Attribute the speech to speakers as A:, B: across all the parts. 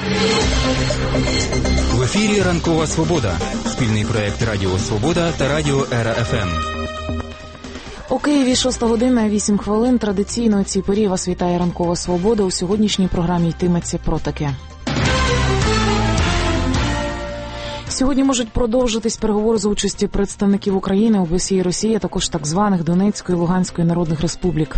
A: В ефірі «Ранкова Свобода». Спільний проєкт Радіо Свобода та Радіо Ера ФМ.
B: У Києві 6 година 8 хвилин. Традиційно у цій порі вас вітає «Ранкова Свобода». У сьогоднішній програмі йтиметься про таке. Сьогодні можуть продовжитись переговори за участі представників України, ОБСЄ і Росії, а також так званих Донецької і Луганської народних республік.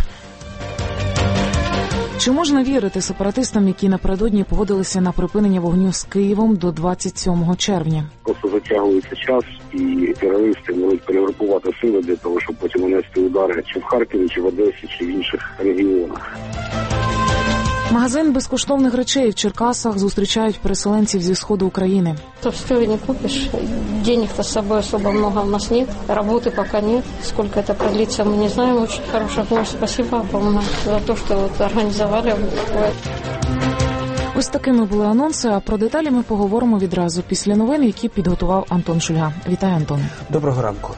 B: Чи можна вірити сепаратистам, які напередодні погодилися на припинення вогню з Києвом до 27 червня?
C: Просто затягується час, і терористи можуть перегрупувати сили для того, щоб потім нанести удари чи в Харкові, чи в Одесі, чи в інших регіонах.
B: Магазин безкоштовних речей в Черкасах зустрічають переселенців зі сходу України.
D: То все не купиш, денег-то с собой особо много у нас нет, работы пока нет. Сколько это продлится, мы не знаем. Очень хорошая помощь. Спасибо вам за то, что вот организовали.
B: Ось такими були анонси, а про деталі ми поговоримо відразу після новин, які підготував Антон Шульга. Вітаю, Антон.
E: Доброго ранку.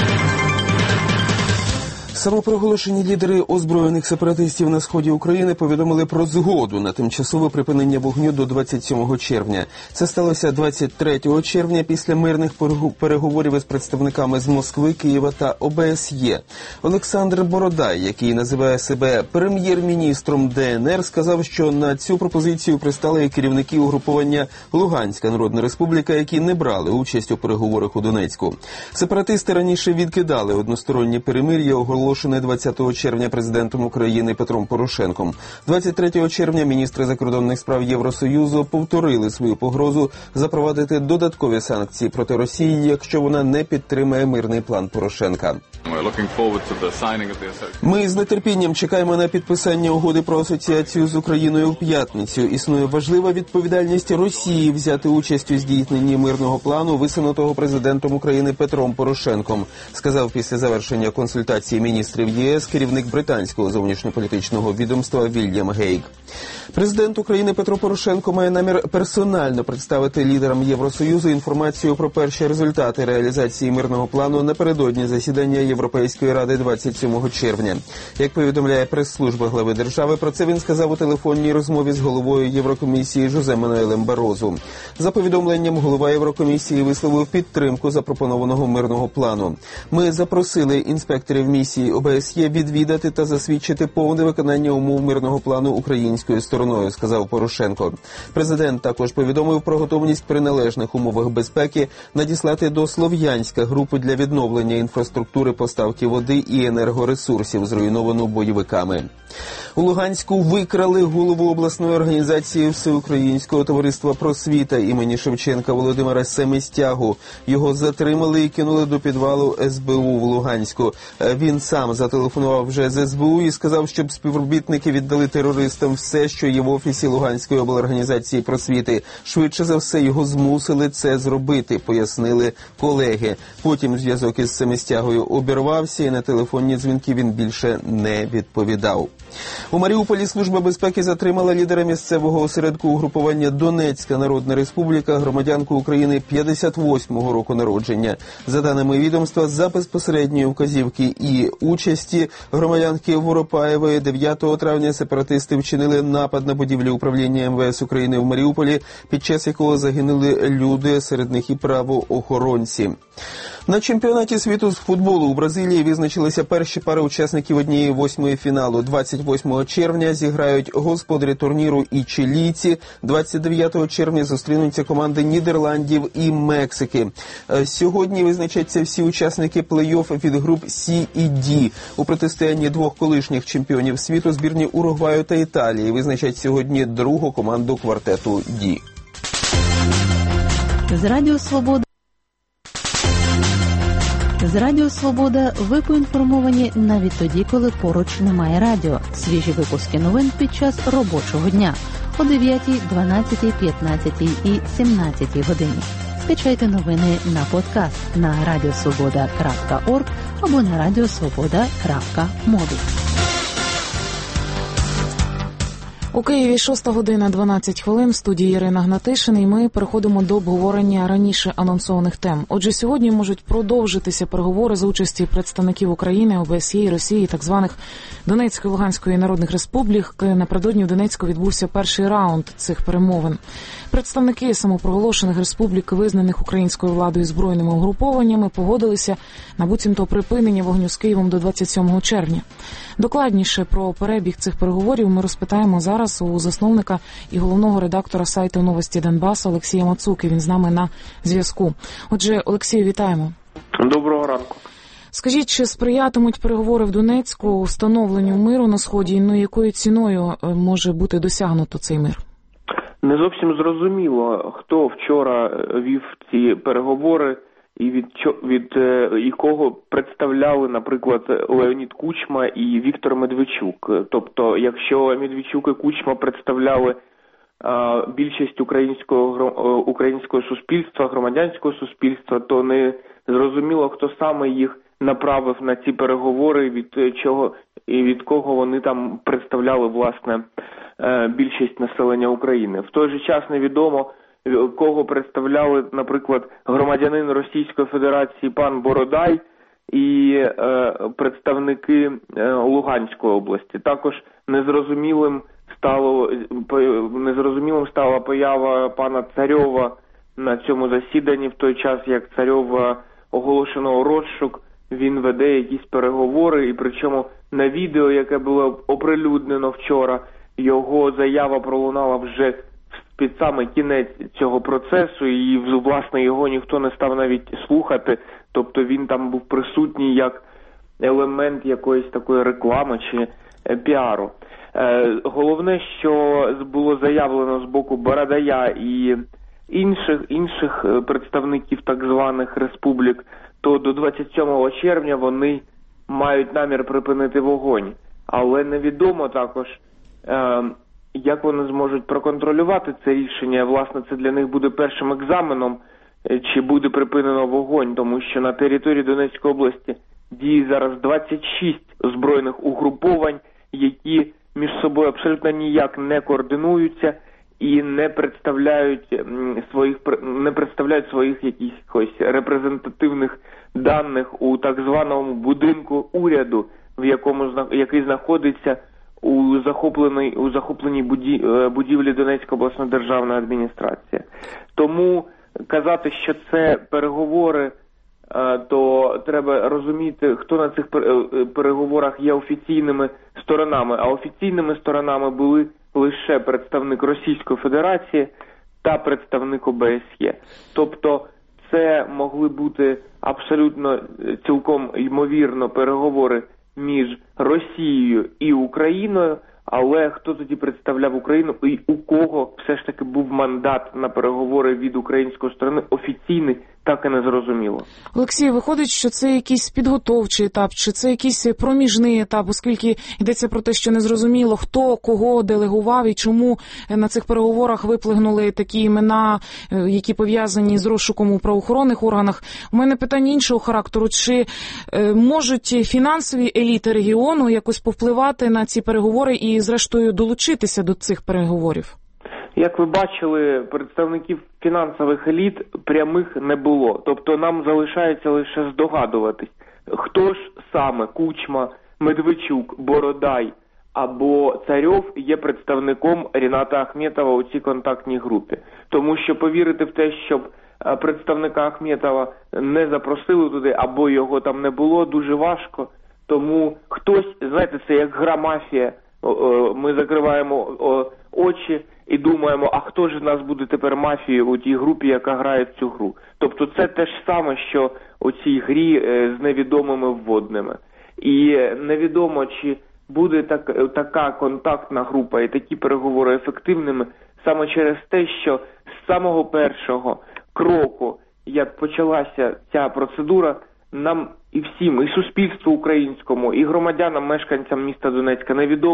E: Самопроголошені лідери озброєних сепаратистів на сході України повідомили про згоду на тимчасове припинення вогню до 27 червня. Це сталося 23 червня після мирних переговорів із представниками з Москви, Києва та ОБСЄ. Олександр Бородай, який називає себе прем'єр-міністром ДНР, сказав, що на цю пропозицію пристали і керівники угрупування Луганська Народна Республіка, які не брали участь у переговорах у Донецьку. Сепаратисти раніше відкидали одностороннє перемир'я, оголошене 20 червня президентом України Петром Порошенком. 23 червня міністри закордонних справ Євросоюзу повторили свою погрозу запровадити додаткові санкції проти Росії, якщо вона не підтримає мирний план Порошенка. Ми з нетерпінням чекаємо на підписання угоди про асоціацію з Україною в п'ятницю. Існує важлива відповідальність Росії взяти участь у здійсненні мирного плану, висунутого президентом України Петром Порошенком, сказав після завершення консультації міністрів ЄС керівник британського зовнішньополітичного відомства Вільям Гейг. Президент України Петро Порошенко має намір персонально представити лідерам Євросоюзу інформацію про перші результати реалізації мирного плану напередодні засідання Європейської ради 27 червня. Як повідомляє прес-служба глави держави, про це він сказав у телефонній розмові з головою Єврокомісії Жозе Мануелем Барозу. За повідомленням, голова Єврокомісії висловив підтримку запропонованого мирного плану. Ми запросили інспекторів місії ОБСЄ відвідати та засвідчити повне виконання умов мирного плану українською стороною, сказав Порошенко. Президент також повідомив про готовність при належних умовах безпеки надіслати до Слов'янська групу для відновлення інфраструктури поставки води і енергоресурсів, зруйновану бойовиками. У Луганську викрали голову обласної організації Всеукраїнського товариства просвіта імені Шевченка Володимира Семистягу. Його затримали і кинули до підвалу СБУ в Луганську. Він сам зателефонував вже з СБУ і сказав, щоб співробітники віддали терористам все, що є в офісі Луганської облорганізації просвіти. Швидше за все його змусили це зробити, пояснили колеги. Потім зв'язок із Семистягою обірвався і на телефонні дзвінки він більше не відповідав. У Маріуполі Служба безпеки затримала лідера місцевого осередку угрупування Донецька Народна Республіка, громадянку України 58-го року народження. За даними відомства, за безпосередньої вказівки і участі громадянки Воропаєвої 9 травня сепаратисти вчинили напад на будівлю управління МВС України в Маріуполі, під час якого загинули люди, серед них і правоохоронці. На чемпіонаті світу з футболу у Бразилії визначилися перші пари учасників 1/8 фіналу. 28 червня зіграють господарі турніру і чилійці. 29 червня зустрінуться команди Нідерландів і Мексики. Сьогодні визначаться всі учасники плей-офф від груп С і Д. У протистоянні двох колишніх чемпіонів світу збірні Уругваю та Італії визначать сьогодні другу команду квартету Д.
F: З Радіо Свобода ви поінформовані навіть тоді, коли поруч немає радіо. Свіжі випуски новин під час робочого дня о 9, 12, 15 і 17 годині. Скачайте новини на подкаст на radiosvoboda.org або на radiosvoboda.mobi.
B: У Києві 6 година 12 хвилин, в студії Ірина Гнатишин, і ми переходимо до обговорення раніше анонсованих тем. Отже, сьогодні можуть продовжитися переговори за участі представників України, ОБСЄ, Росії, так званих Донецької, Луганської народних республік. Напередодні в Донецьку відбувся перший раунд цих перемовин. Представники самопроголошених республік, визнаних українською владою збройними угрупованнями, погодилися на буцімто припинення вогню з Києвом до 27 червня. Докладніше про перебіг цих переговорів ми розпитаємо зараз у засновника і головного редактора сайту «Новості Донбасу» Олексія Мацуки. Він з нами на зв'язку. Отже, Олексію, вітаємо.
G: Доброго ранку.
B: Скажіть, чи сприятимуть переговори в Донецьку встановленню миру на Сході? Ну, якою ціною може бути досягнуто цей мир?
G: Не зовсім зрозуміло, хто вчора вів ці переговори і від кого представляли, наприклад, Леонід Кучма і Віктор Медведчук. Тобто, якщо Медведчук і Кучма представляли більшість українського суспільства, громадянського суспільства, то не зрозуміло, хто саме їх направив на ці переговори, від кого вони там представляли, власне, більшість населення України. В той же час невідомо, кого представляли, наприклад, громадянин Російської Федерації пан Бородай і представники Луганської області. Також незрозумілим стала поява пана Царьова на цьому засіданні, в той час, як Царьова оголошено розшук, він веде якісь переговори, і причому на відео, яке було оприлюднено вчора, його заява пролунала вже під саме кінець цього процесу, і, власне, його ніхто не став навіть слухати, тобто він там був присутній як елемент якоїсь такої реклами чи піару. Головне, що було заявлено з боку Бородая і інших представників так званих республік, то до 27 червня вони мають намір припинити вогонь. Але невідомо також, як вони зможуть проконтролювати це рішення. Власне, це для них буде першим екзаменом, чи буде припинено вогонь, тому що на території Донецької області діє зараз 26 збройних угруповань, які між собою абсолютно ніяк не координуються і не представляють своїх якихось репрезентативних даних у так званому будинку уряду, який знаходиться у захопленій будівлі Донецької обласної державної адміністрації. Тому казати, що це переговори, то треба розуміти, хто на цих переговорах є офіційними сторонами. А офіційними сторонами були лише представник Російської Федерації та представник ОБСЄ. Тобто це могли бути абсолютно цілком ймовірно переговори між Росією і Україною, але хто тоді представляв Україну і у кого все ж таки був мандат на переговори від української сторони офіційний, так і не зрозуміло.
B: Олексій, виходить, що це якийсь підготовчий етап, чи це якийсь проміжний етап, оскільки йдеться про те, що не зрозуміло, хто кого делегував і чому на цих переговорах виплигнули такі імена, які пов'язані з розшуком у правоохоронних органах. У мене питання іншого характеру. Чи можуть фінансові еліти регіону якось повпливати на ці переговори і, зрештою, долучитися до цих переговорів?
G: Як ви бачили, представників фінансових еліт прямих не було. Тобто нам залишається лише здогадуватись, хто ж саме Кучма, Медведчук, Бородай або Царьов є представником Ріната Ахметова у цій контактній групі. Тому що повірити в те, щоб представника Ахметова не запросили туди або його там не було, дуже важко. Тому хтось, знаєте, це як гра мафія. Ми закриваємо очі і думаємо, а хто ж нас буде тепер мафією у тій групі, яка грає в цю гру. Тобто це те ж саме, що у цій грі з невідомими вводними. І невідомо, чи буде така контактна група і такі переговори ефективними саме через те, що з самого першого кроку, як почалася ця процедура, нам і всім, і суспільству українському, і громадянам, мешканцям міста Донецька невідомо,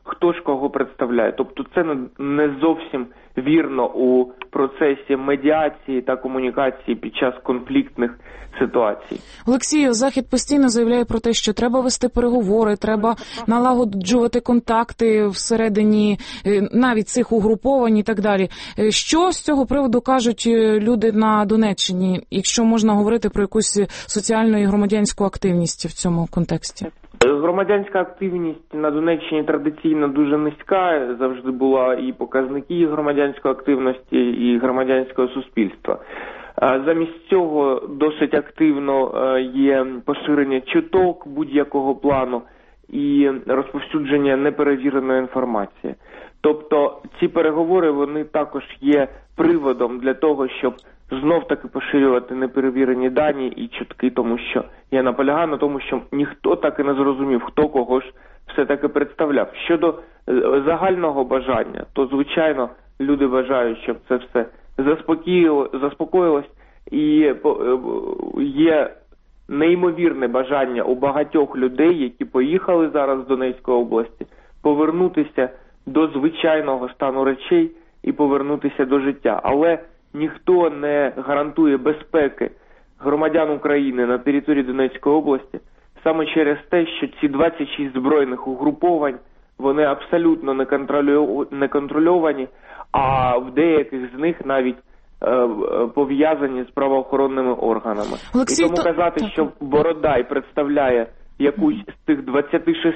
G: хто ж кого представляє. Тобто це не зовсім вірно у процесі медіації та комунікації під час конфліктних ситуацій.
B: Олексію, Захід постійно заявляє про те, що треба вести переговори, треба налагоджувати контакти всередині навіть цих угруповань і так далі. Що з цього приводу кажуть люди на Донеччині, якщо можна говорити про якусь соціальну і громадянську активність в цьому контексті?
G: Громадянська активність на Донеччині традиційно дуже низька, завжди була і показники громадянської активності, і громадянського суспільства. Замість цього досить активно є поширення чуток будь-якого плану і розповсюдження неперевіреної інформації. Тобто ці переговори, вони також є приводом для того, щоб знов-таки поширювати неперевірені дані і чутки, тому що я наполягаю на тому, що ніхто так і не зрозумів, хто кого ж все-таки представляв. Щодо загального бажання, то, звичайно, люди бажають, щоб це все заспокоїлось, і є неймовірне бажання у багатьох людей, які поїхали зараз з Донецької області, повернутися до звичайного стану речей і повернутися до життя. Але ніхто не гарантує безпеки громадян України на території Донецької області саме через те, що ці 26 збройних угруповань, вони абсолютно не контрольовані, а в деяких з них навіть пов'язані з правоохоронними органами.
B: Олексій,
G: і тому казати, що Бородай представляє якусь з цих 26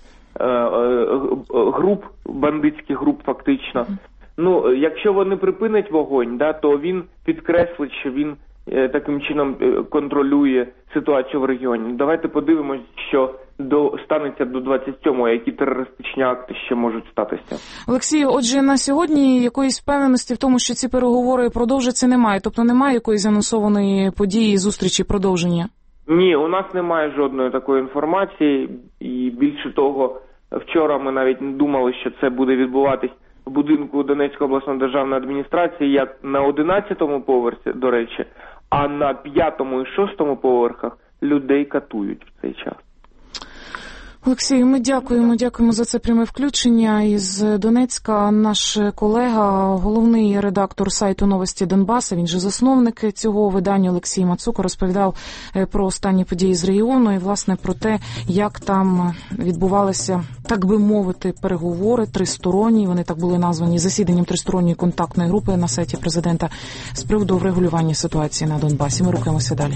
G: груп, бандитських груп фактично, якщо вони припинять вогонь, то він підкреслить, що він таким чином контролює ситуацію в регіоні. Давайте подивимось, що станеться до 27-го, які терористичні акти ще можуть статися.
B: Олексію, отже, на сьогодні якоїсь впевненості в тому, що ці переговори продовжаться, немає? Тобто немає якоїсь анонсованої події, зустрічі, продовження?
G: Ні, у нас немає жодної такої інформації. І більше того, вчора ми навіть не думали, що це буде відбуватись в будинку Донецької обласної державної адміністрації, як на 11-му поверсі, до речі, а на 5-му і 6-му поверхах людей катують в цей час.
B: Олексію, ми дякуємо за це пряме включення із Донецька. Наш колега, головний редактор сайту «Новості Донбаса», він же засновник цього видання, Олексій Мацуко, розповідав про останні події з регіону і, власне, про те, як там відбувалися, так би мовити, переговори тристоронні, вони так були названі, засіданням тристоронньої контактної групи на сайті президента з приводу врегулювання ситуації на Донбасі. Ми рухаємося далі.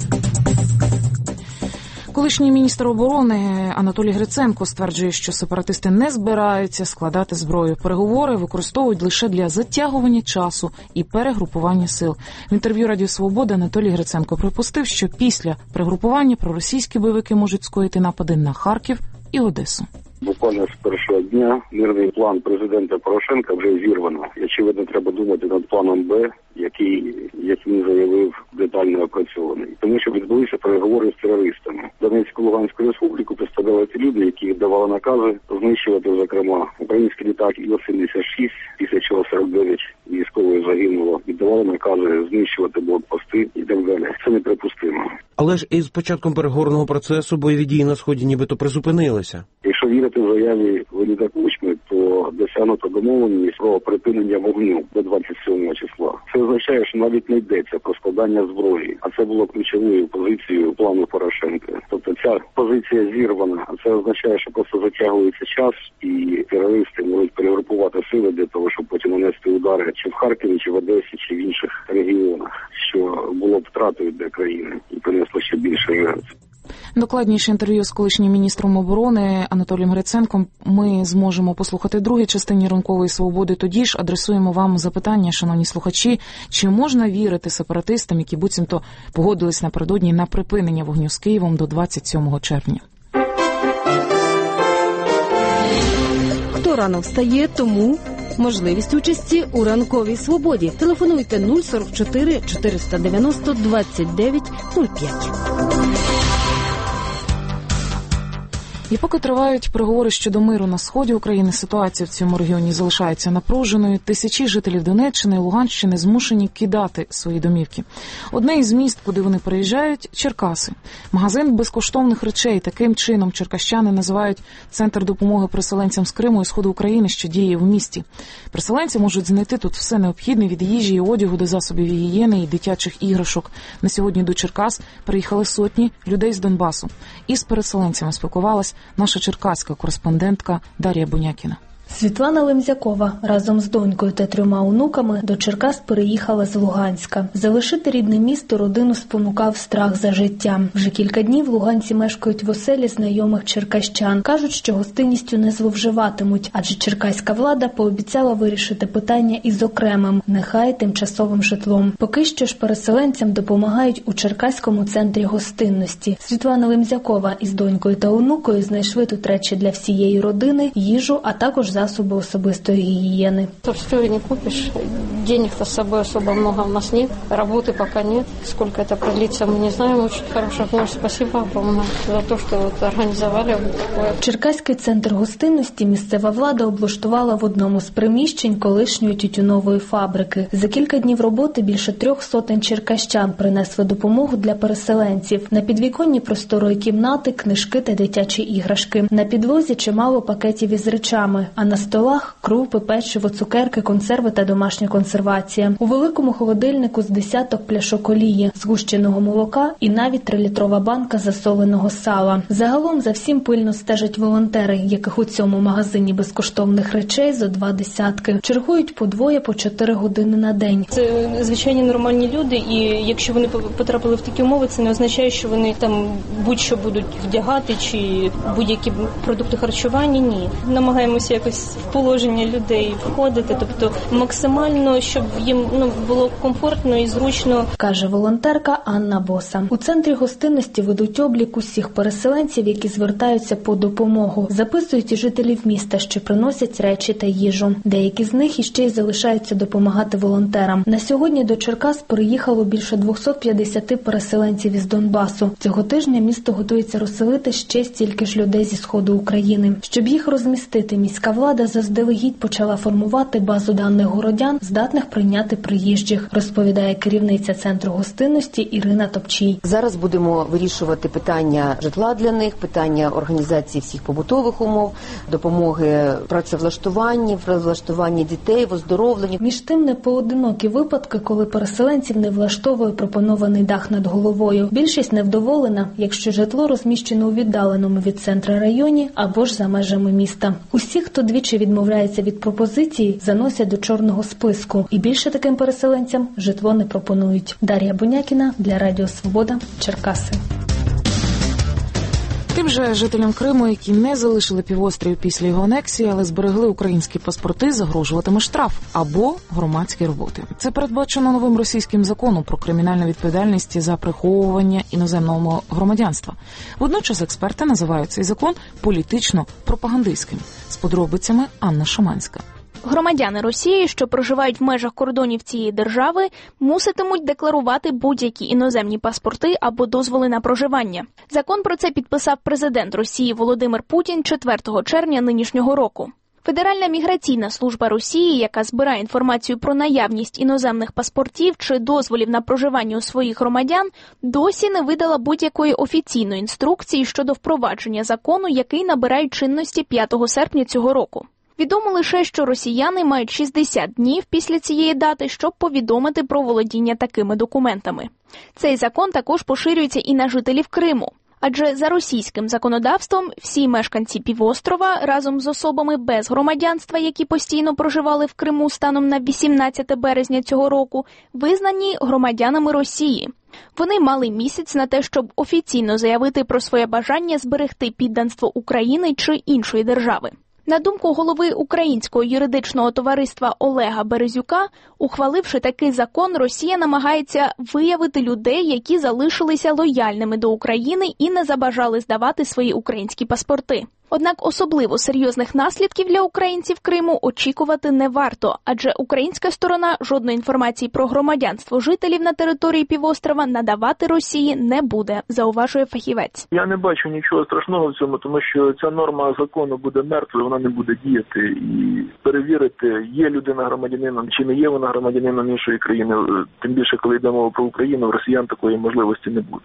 B: Колишній міністр оборони Анатолій Гриценко стверджує, що сепаратисти не збираються складати зброю. Переговори використовують лише для затягування часу і перегрупування сил. В інтерв'ю Радіо Свобода Анатолій Гриценко припустив, що після перегрупування проросійські бойовики можуть скоїти напади на Харків і Одесу.
C: Буквально з першого дня мирний план президента Порошенка вже зірвано. Очевидно, треба думати над планом Б, який, як він заявив, детально опрацьований. Тому що відбулися переговори з терористами. Донецьку Луганську республіку представляли ті люди, які давали накази знищувати, зокрема, український літак Іл-76, після чого 49 військових загинуло, і давали накази знищувати блокпости і так далі. Це неприпустимо.
E: Але ж із початком переговорного процесу бойові дії на Сході нібито призупинилися.
C: Якщо вірити в заяві Леоніда Кучми, то досягнуто домовленість про припинення вогню до 27 числа. Це означає, що навіть не йдеться про складання зброї, а це було ключовою позицією плану Порошенка. Тобто ця позиція зірвана, а це означає, що просто затягується час і терористи можуть перегрупувати сили для того, щоб потім нанести удари чи в Харкові, чи в Одесі, чи в інших регіонах, що було б втратою для країни і принесло ще більше жертв.
B: Докладніше інтерв'ю з колишнім міністром оборони Анатолієм Гриценком ми зможемо послухати в другій частині «Ранкової свободи». Тоді ж адресуємо вам запитання, шановні слухачі, чи можна вірити сепаратистам, які буцімто погодились напередодні на припинення вогню з Києвом до 27 червня.
H: Хто рано встає, тому можливість участі у «Ранковій свободі». Телефонуйте 044 490 29 05.
B: І поки тривають переговори щодо миру на сході України, ситуація в цьому регіоні залишається напруженою. Тисячі жителів Донеччини і Луганщини змушені кидати свої домівки. Одне із міст, куди вони переїжджають – Черкаси. Магазин безкоштовних речей. Таким чином черкащани називають центр допомоги переселенцям з Криму і Сходу України, що діє в місті. Переселенці можуть знайти тут все необхідне від їжі і одягу до засобів гігієни і дитячих іграшок. На сьогодні до Черкас приїхали сотні людей з Донбасу. Із переселенцями спілкувалась наша черкаська кореспондентка Дар'я Бунякіна.
I: Світлана Лемзякова разом з донькою та 3 онуками до Черкас переїхала з Луганська. Залишити рідне місто родину спонукав страх за життя. Вже кілька днів луганці мешкають в оселі знайомих черкащан. Кажуть, що гостинністю не зловживатимуть, адже черкаська влада пообіцяла вирішити питання із окремим, нехай тимчасовим житлом. Поки що ж переселенцям допомагають у Черкаському центрі гостинності. Світлана Лемзякова із донькою та онукою знайшли тут речі для всієї родини, їжу, а також засоби особистої гігієни.
D: То все не купиш. Денег-то с собой особо много у нас нет. Работы пока нет. Сколько это продлится, мы не знаем. Очень хорошая помощь. Спасибо огромное за то, что вот организовали такое.
I: Черкаський центр гостинності місцева влада облаштувала в одному з приміщень колишньої тютюнової фабрики. За кілька днів роботи більше 300 черкащан принесли допомогу для переселенців. На підвіконні просторої кімнати, книжки та дитячі іграшки. На підлозі чимало пакетів із речами, а на столах крупи, печиво, цукерки, консерви та домашня консервація. У великому холодильнику з десяток пляшок олії, згущеного молока і навіть 3-літрова банка засоленого сала. Загалом за всім пильно стежать волонтери, яких у цьому магазині безкоштовних речей зо 2 десятки. Чергують по 2-4 години на день.
J: Це звичайні нормальні люди, і якщо вони потрапили в такі умови, це не означає, що вони там будь-що будуть вдягати чи будь-які продукти харчування. Ні. Намагаємося якось в положення людей входити, тобто максимально, щоб їм було комфортно і зручно.
I: Каже волонтерка Анна Боса. У центрі гостинності ведуть облік усіх переселенців, які звертаються по допомогу. Записують і жителів міста, що приносять речі та їжу. Деякі з них іще й залишаються допомагати волонтерам. На сьогодні до Черкас приїхало більше 250 переселенців із Донбасу. Цього тижня місто готується розселити ще стільки ж людей зі Сходу України. Щоб їх розмістити, міська влада заздалегідь почала формувати базу даних городян, здатних прийняти приїжджих, розповідає керівниця центру гостинності Ірина Топчій.
K: Зараз будемо вирішувати питання житла для них, питання організації всіх побутових умов, допомоги працевлаштуванні дітей, в оздоровленні.
I: Між тим, не поодинокі випадки, коли переселенців не влаштовує пропонований дах над головою. Більшість невдоволена, якщо житло розміщено у віддаленому від центра районі або ж за межами міста. Усі, хто двічі відмовляється від пропозиції, заносять до чорного списку. І більше таким переселенцям житло не пропонують. Дар'я Бунякіна для Радіо Свобода, Черкаси.
B: Тим же жителям Криму, які не залишили півострів після його анексії, але зберегли українські паспорти, загрожуватиме штраф або громадські роботи. Це передбачено новим російським законом про кримінальну відповідальність за приховування іноземного громадянства. Водночас експерти називають цей закон політично-пропагандистським. З подробицями Анна Шаманська.
L: Громадяни Росії, що проживають в межах кордонів цієї держави, муситимуть декларувати будь-які іноземні паспорти або дозволи на проживання. Закон про це підписав президент Росії Володимир Путін 4 червня нинішнього року. Федеральна міграційна служба Росії, яка збирає інформацію про наявність іноземних паспортів чи дозволів на проживання у своїх громадян, досі не видала будь-якої офіційної інструкції щодо впровадження закону, який набирає чинності 5 серпня цього року. Відомо лише, що росіяни мають 60 днів після цієї дати, щоб повідомити про володіння такими документами. Цей закон також поширюється і на жителів Криму. Адже за російським законодавством всі мешканці півострова разом з особами без громадянства, які постійно проживали в Криму станом на 18 березня цього року, визнані громадянами Росії. Вони мали місяць на те, щоб офіційно заявити про своє бажання зберегти підданство України чи іншої держави. На думку голови Українського юридичного товариства Олега Березюка, ухваливши такий закон, Росія намагається виявити людей, які залишилися лояльними до України і не забажали здавати свої українські паспорти. Однак особливо серйозних наслідків для українців Криму очікувати не варто, адже українська сторона жодної інформації про громадянство жителів на території півострова надавати Росії не буде, зауважує фахівець.
M: Я не бачу нічого страшного в цьому, тому що ця норма закону буде мертвою, вона не буде діяти. І перевірити, є людина громадянином чи не є вона громадянином іншої країни, тим більше, коли йде мова про Україну, в росіян такої можливості не буде.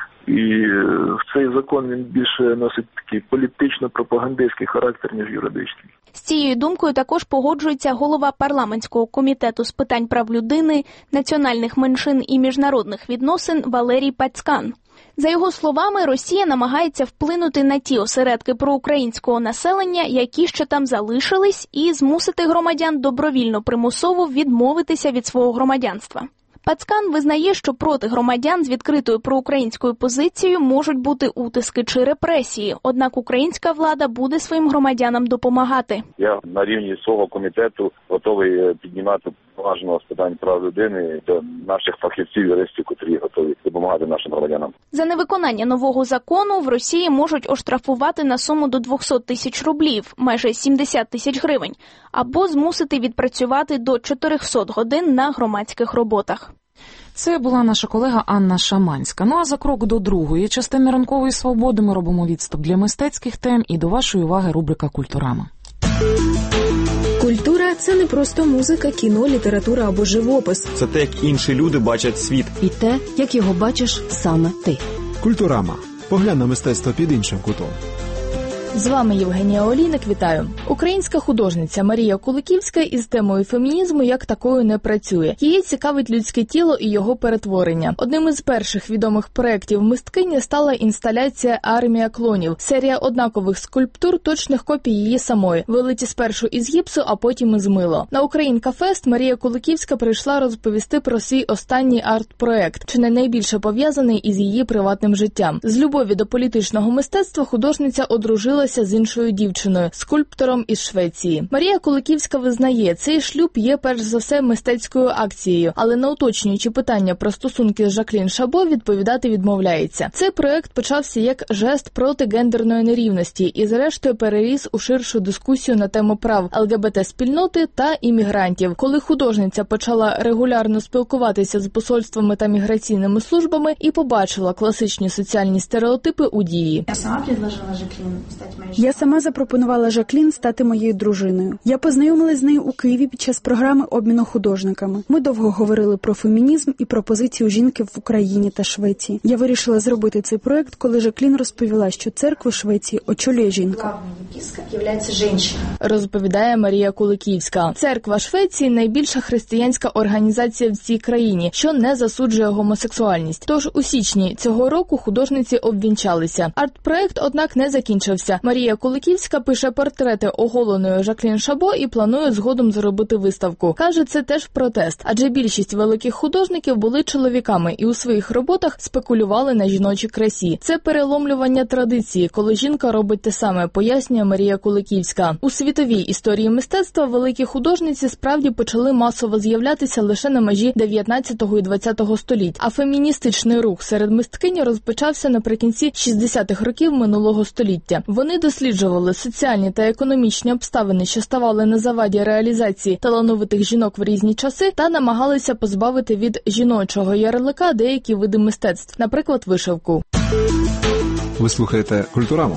M: І цей закон, він більше носить такий політично-пропагандистський характер, ніж юридичний.
L: З цією думкою також погоджується голова парламентського комітету з питань прав людини, національних меншин і міжнародних відносин Валерій Пацкан. За його словами, Росія намагається вплинути на ті осередки проукраїнського населення, які ще там залишились, і змусити громадян добровільно примусово відмовитися від свого громадянства. Пацкан визнає, що проти громадян з відкритою проукраїнською позицією можуть бути утиски чи репресії, однак українська влада буде своїм громадянам допомагати.
C: Я на рівні свого комітету готовий піднімати поважно з питань прав людини до наших фахівців, юристів, котрі готові допомагати нашим громадянам.
L: За невиконання нового закону в Росії можуть оштрафувати на суму до 200 тисяч рублів, майже 70 тисяч гривень, або змусити відпрацювати до 400 годин на громадських роботах.
B: Це була наша колега Анна Шаманська. Ну а за крок до другої частини ранкової свободи ми робимо відступ для мистецьких тем і до вашої уваги рубрика «Культурама».
N: Культура – це не просто музика, кіно, література або живопис.
O: Це те, як інші люди бачать світ.
N: І те, як його бачиш саме ти.
P: Культурама. Поглянь на мистецтво під іншим кутом.
Q: З вами Євгенія Олійник, вітаю. Українська художниця Марія Куликівська із темою фемінізму як такою не працює. Її цікавить людське тіло і його перетворення. Одним із перших відомих проєктів мисткині стала інсталяція «Армія клонів». Серія однакових скульптур, точних копій її самої, вилиті спершу із гіпсу, а потім із мило. На Українка-фест Марія Куликівська прийшла розповісти про свій останній арт-проєкт, чи не найбільше пов'язаний із її приватним життям. З любові до політичного мистецтва художниця одружила з іншою дівчиною, скульптором із Швеції. Марія Куликівська визнає, цей шлюб є перш за все мистецькою акцією, але на уточнюючі питання про стосунки з Жаклін Шабо відповідати відмовляється. Цей проект почався як жест проти гендерної нерівності і зрештою переріс у ширшу дискусію на тему прав ЛГБТ-спільноти та іммігрантів. Коли художниця почала регулярно спілкуватися з посольствами та міграційними службами і побачила класичні соціальні стереотипи у дії.
R: Я сама запропонувала Жаклін стати моєю дружиною. Я познайомилась з нею у Києві під час програми обміну художниками. Ми довго говорили про фемінізм і про позицію жінки в Україні та Швеції. Я вирішила зробити цей проект, коли Жаклін розповіла, що церкву Швеції очолює жінка.
Q: Розповідає Марія Куликівська. Церква Швеції – найбільша християнська організація в цій країні, що не засуджує гомосексуальність. Тож у січні цього року художниці обвінчалися. Арт-проект, однак, не закінчився. Марія Куликівська пише портрети оголеної Жаклін Шабо і планує згодом зробити виставку. Каже, це теж протест, адже більшість великих художників були чоловіками і у своїх роботах спекулювали на жіночій красі. Це переломлювання традиції, коли жінка робить те саме, пояснює Марія Куликівська. У світовій історії мистецтва великі художниці справді почали масово з'являтися лише на межі 19 і 20 століть, а феміністичний рух серед мисткинь розпочався наприкінці 60-х років минулого століття. Вони досліджували соціальні та економічні обставини, що ставали на заваді реалізації талановитих жінок в різні часи, та намагалися позбавити від жіночого ярлика деякі види мистецтв, наприклад, вишивку.
P: Ви слухаєте «Культураму».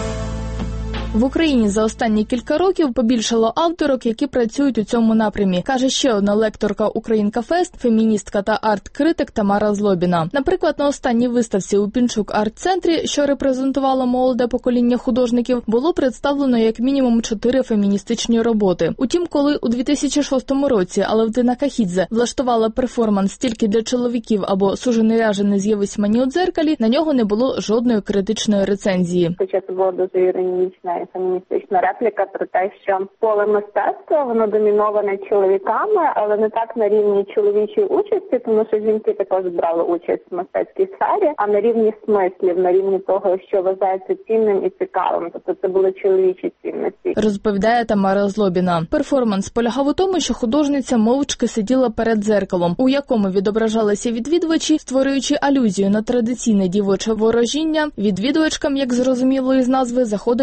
Q: В Україні за останні кілька років побільшало авторок, які працюють у цьому напрямі, каже ще одна лекторка Українка-фест, феміністка та арт-критик Тамара Злобіна. Наприклад, на останній виставці у Пінчук арт-центрі, що репрезентувало молоде покоління художників, було представлено як мінімум 4 феміністичні роботи. Утім, коли у 2006 році Алевтина Кахідзе влаштувала перформанс тільки для чоловіків або «Сужений ряжений з'явись мені у дзеркалі», на нього не було жодної критичної рецензії.
S: Хоча це було дуже іронічне феміністична репліка про те, що поле мистецтва, воно доміноване чоловіками, але не так на рівні чоловічої участі, тому що жінки також брали участь в мистецькій сфері, а на рівні смислів, на рівні того, що вважається цінним і цікавим. Тобто це були чоловічі цінності.
Q: Розповідає Тамара Злобіна. Перформанс полягав у тому, що художниця мовчки сиділа перед дзеркалом, у якому відображалися відвідувачі, створюючи алюзію на традиційне дівоче ворожіння. Відвідувачкам, як зрозуміло із назви, заходити не дозволялося.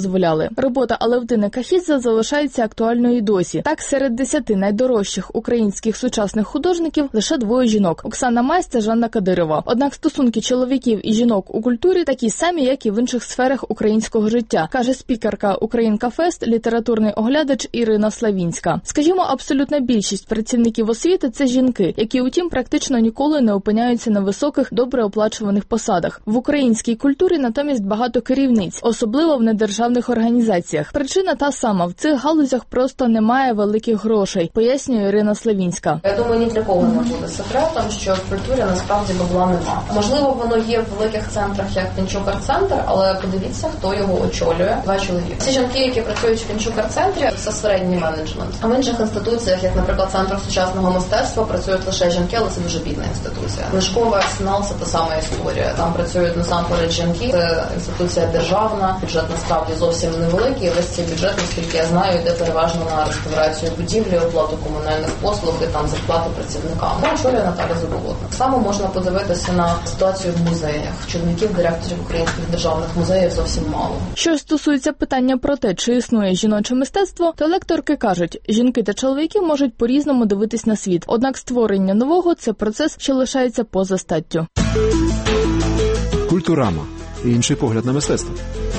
Q: дозволяли. Робота Алевтини Кахідзе залишається актуальною і досі. Так, серед 10 найдорожчих українських сучасних художників лише 2 жінок – Оксана Майс та Жанна Кадирова. Однак стосунки чоловіків і жінок у культурі такі самі, як і в інших сферах українського життя, каже спікерка Українка-Фест, літературний оглядач Ірина Славінська. Скажімо, абсолютна більшість працівників освіти – це жінки, які, утім, практично ніколи не опиняються на високих, добре оплачуваних посадах. В українській культурі натомість багато керівниць, особливо в недержавних організаціях. Причина та сама – в цих галузях просто немає великих грошей, пояснює Ірина Славінська.
T: Я думаю, ні для кого не буде секретом, що в культурі насправді бабла нема. Можливо, воно є в великих центрах, як Пінчук-арт-центр, але подивіться, хто його очолює. 2 чоловіки. Всі жінки, які працюють в Пінчук-арт-центрі, це середній менеджмент. А в інших інституціях, як, наприклад, Центр сучасного мистецтва, працюють лише жінки, але це дуже бідна інституція. Книжковий арсенал – це та сама історія. Там працюють насамперед жінки, це інституція державна, бюджет насправді зовсім невеликий, весь цей бюджет, наскільки я знаю, йде переважно на реставрацію будівлі, оплату комунальних послуг і там зарплати працівникам. Очолює Наталя Заболотна. Так само можна подивитися на ситуацію в музеях. Чоловіків, директорів українських державних музеїв зовсім мало.
Q: Що стосується питання про те, чи існує жіноче мистецтво, то лекторки кажуть, жінки та чоловіки можуть по-різному дивитись на світ. Однак створення нового – це процес, що лишається поза статтю.
P: Культурама. Інший погляд на мистецтво.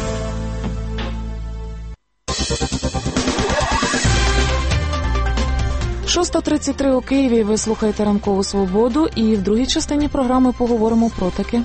B: «6:33 у Києві». Ви слухаєте «Ранкову свободу» і в другій частині програми поговоримо про таке.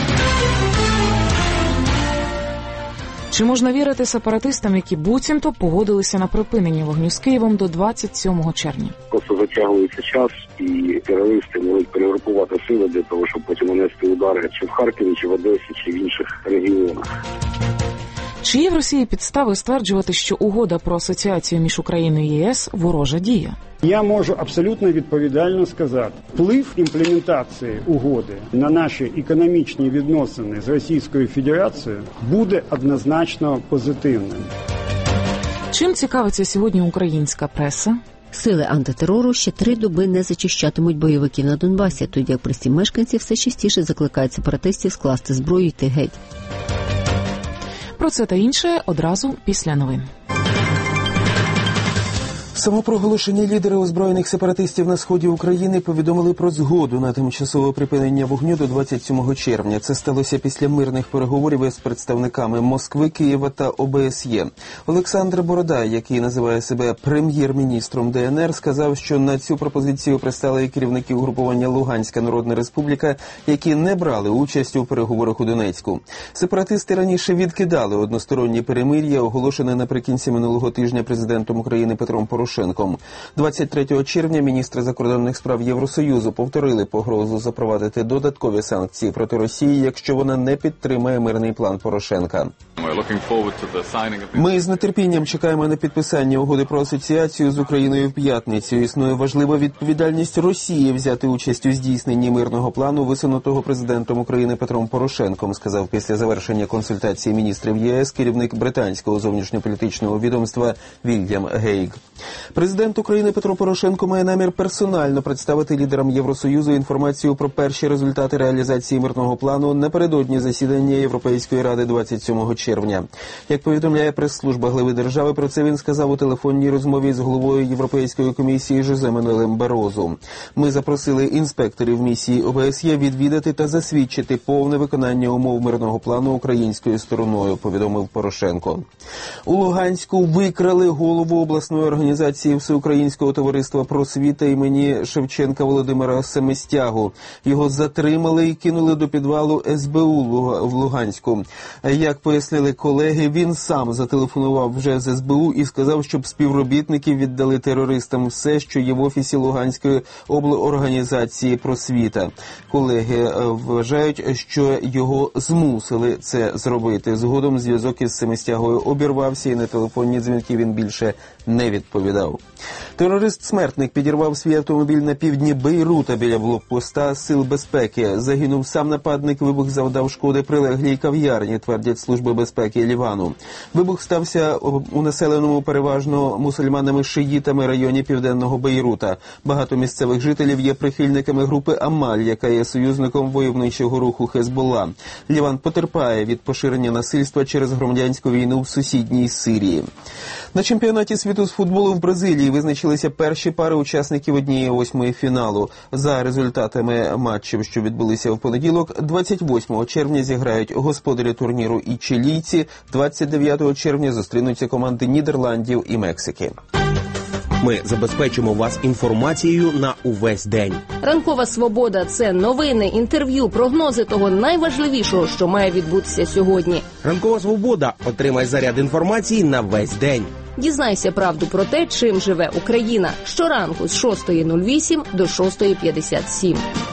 B: Чи можна вірити сепаратистам, які буцімто погодилися на припинення вогню з Києвом до 27 червня?
C: Просто затягується час, і терористи можуть перегрупувати сили для того, щоб потім нанести удари чи в Харкові, чи в Одесі, чи в інших регіонах.
B: Чи є в Росії підстави стверджувати, що угода про асоціацію між Україною і ЄС – ворожа дія?
U: Я можу абсолютно відповідально сказати, вплив імплементації угоди на наші економічні відносини з Російською Федерацією буде однозначно позитивним.
B: Чим цікавиться сьогодні українська преса?
V: Сили антитерору ще 3 доби не зачищатимуть бойовиків на Донбасі, тоді як прості мешканці все частіше закликають сепаратистів скласти зброю і йти геть.
B: Про це та інше одразу після новин.
E: Самопроголошені лідери озброєних сепаратистів на сході України повідомили про згоду на тимчасове припинення вогню до 27 червня. Це сталося після мирних переговорів із представниками Москви, Києва та ОБСЄ. Олександр Бородай, який називає себе прем'єр-міністром ДНР, сказав, що на цю пропозицію пристали і керівники угрупування Луганська Народна Республіка, які не брали участь у переговорах у Донецьку. Сепаратисти раніше відкидали одностороннє перемир'я, оголошене наприкінці минулого тижня президентом України Петром Порошенком. 23 червня міністри закордонних справ Євросоюзу повторили погрозу запровадити додаткові санкції проти Росії, якщо вона не підтримає мирний план Порошенка. Ми з нетерпінням чекаємо на підписання угоди про асоціацію з Україною в п'ятницю. Існує важлива відповідальність Росії взяти участь у здійсненні мирного плану, висунутого президентом України Петром Порошенком, сказав після завершення консультації міністрів ЄС керівник британського зовнішньополітичного відомства Вільям Гейг. Президент України Петро Порошенко має намір персонально представити лідерам Євросоюзу інформацію про перші результати реалізації мирного плану напередодні засідання Європейської ради 27 червня. Як повідомляє прес-служба глави держави, про це він сказав у телефонній розмові з головою Європейської комісії Жозе Мануелем Барозу. Ми запросили інспекторів місії ОБСЄ відвідати та засвідчити повне виконання умов мирного плану українською стороною, повідомив Порошенко. У Луганську викрали голову обласної організації Всеукраїнського товариства просвіта імені Шевченка Володимира Семестягу. Його затримали і кинули до підвалу СБУ в Луганську. Як пояснили колеги, він сам зателефонував вже з СБУ і сказав, щоб співробітники віддали терористам все, що є в офісі Луганської облорганізації просвіта. Колеги вважають, що його змусили це зробити. Згодом зв'язок із Семестягою обірвався і на телефонні дзвінки він більше не відповідав. Терорист-смертник підірвав свій автомобіль на півдні Бейрута біля блокпоста Сил безпеки. Загинув сам нападник, вибух завдав шкоди прилеглій кав'ярні, твердять служби безпеки Лівану. Вибух стався у населеному переважно мусульманами-шиїтами районі південного Бейрута. Багато місцевих жителів є прихильниками групи Амаль, яка є союзником войовничого руху Хезболла. Ліван потерпає від поширення насильства через громадянську війну в сусідній Сирії. На чемпіонаті світу з футболу в Бразилії визначилися перші пари учасників 1/8 фіналу. За результатами матчів, що відбулися в понеділок, 28 червня зіграють господарі турніру і чилійці, 29 червня зустрінуться команди Нідерландів і Мексики.
A: Ми забезпечимо вас інформацією на увесь день.
H: Ранкова свобода – це новини, інтерв'ю, прогнози того найважливішого, що має відбутися сьогодні.
A: Ранкова свобода. Отримай заряд інформації на весь день.
H: Дізнайся правду про те, чим живе Україна. Щоранку з 6:08 до 6:57.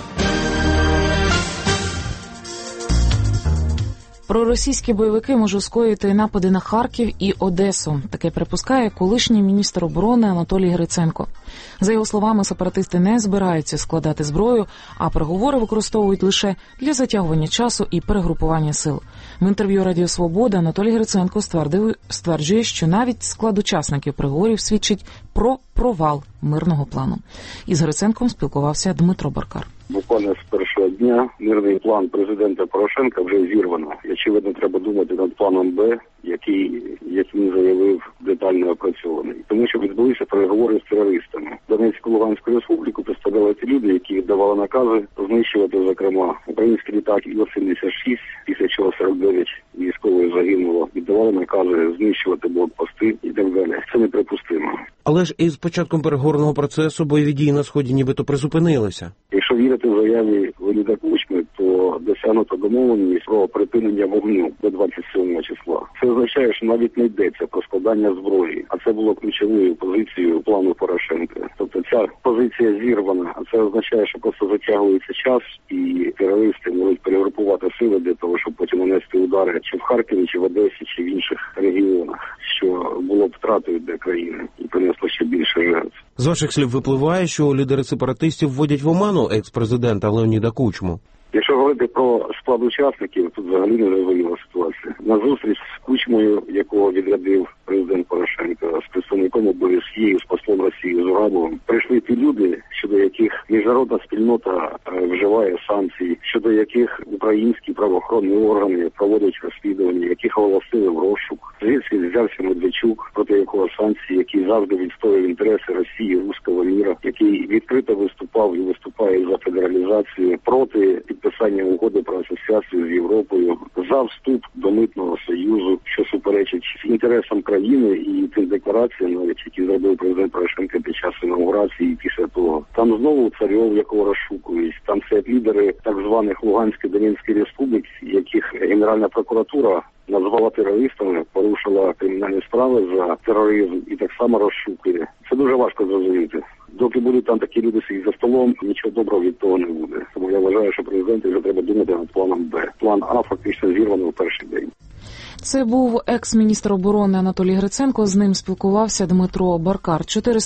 B: Проросійські бойовики можуть скоїти напади на Харків і Одесу. Таке припускає колишній міністр оборони Анатолій Гриценко. За його словами, сепаратисти не збираються складати зброю, а переговори використовують лише для затягування часу і перегрупування сил. В інтерв'ю Радіо Свобода Анатолій Гриценко стверджує, що навіть склад учасників переговорів свідчить про провал мирного плану. Із Гриценком спілкувався Дмитро Баркар.
C: Буквально з першого дня мирний план президента Порошенка вже зірвано. І, очевидно, треба думати над планом Б, який, як він заявив, детально опрацьований. Тому що відбулися переговори з терористами. Донецьку Луганську республіку представляли ті люди, які віддавали накази знищувати, зокрема, український літак Іл-76, після чого 49 військових загинуло, віддавали накази знищувати блокпости і так далі. Це неприпустимо.
A: Але ж із початком переговорного процесу бойові дії на Сході нібито призупинилися.
C: Якщо вірити в заяві Леоніда Кучми, то досягнуто домовленість про припинення вогню до 27 числа. Це означає, що навіть не йдеться про складання зброї, а це було ключовою позицією плану Порошенка. Тобто ця позиція зірвана, а це означає, що просто затягується час і терористи можуть перегрупувати сили для того, щоб потім нанести удари чи в Харкові, чи в Одесі, чи в інших регіонах, що було б втратою для країни і принесло ще більше жертв.
A: З ваших слів випливає, що лідери сепаратистів вводять в оману екс-президента Леоніда Кучму.
C: Якщо говорити про склад учасників, тут взагалі не зрозуміла ситуація. На зустріч з Кучмою, якого відрядив президент Порошенко, з представником ОБСЄ, з послом Росії Зурабовим, прийшли ті люди, щодо яких міжнародна спільнота вживає санкції, щодо яких українські правоохоронні органи проводять розслідування, яких оголосили в розшук. Звідси взявся Медведчук, проти якого санкції, який завжди відстоював інтереси Росії, руського міра, який відкрито виступав і виступає за федералізацію, проти підписання угоди про асоціацію з Європою, за вступ до митного союзу, що суперечить інтересам країни і тим деклараціям, навіть які зробив президент Порошенко під час інаугурації і після того. Там знову Царьов, якого розшукують. Там сидять лідери так званих Луганської Донецької республік, яких Генеральна прокуратура назвала терористами, порушила кримінальні справи за тероризм і так само розшукує. Це дуже важко зрозуміти. Доки будуть там такі люди сидіти за столом, нічого доброго від того не буде. Тому я вважаю, що президенту вже треба думати над планом Б. План А фактично зірваний у перший день.
B: Це був екс-міністр оборони Анатолій Гриценко. З ним спілкувався Дмитро Баркар.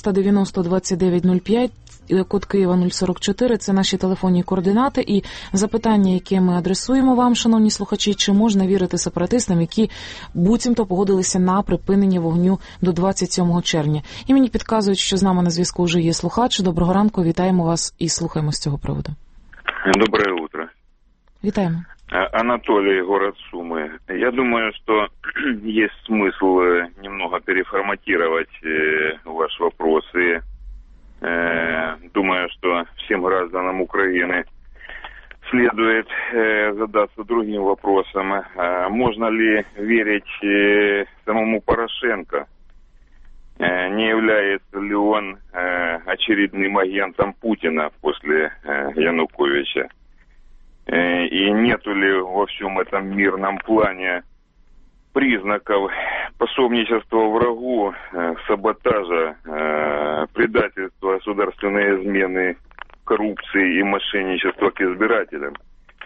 B: 490-2905, код Києва 044 – це наші телефонні координати. І запитання, яке ми адресуємо вам, шановні слухачі, чи можна вірити сепаратистам, які буцімто погодилися на припинення вогню до 27 червня. І мені підказують, що з нами на зв'язку вже є слухач. Доброго ранку, вітаємо вас і слухаємо з цього приводу.
F: Доброе утро.
B: Вітаємо.
F: Анатолий, город Сумы. Я думаю, что есть смысл немного переформатировать ваш вопрос. И думаю, что всем гражданам Украины следует задаться другим вопросом. Можно ли верить самому Порошенко? Не является ли он очередным агентом Путина после Януковича? И нету ли во всем этом мирном плане признаков пособничества врагу, саботажа, предательства, государственной измены, коррупции и мошенничества к избирателям?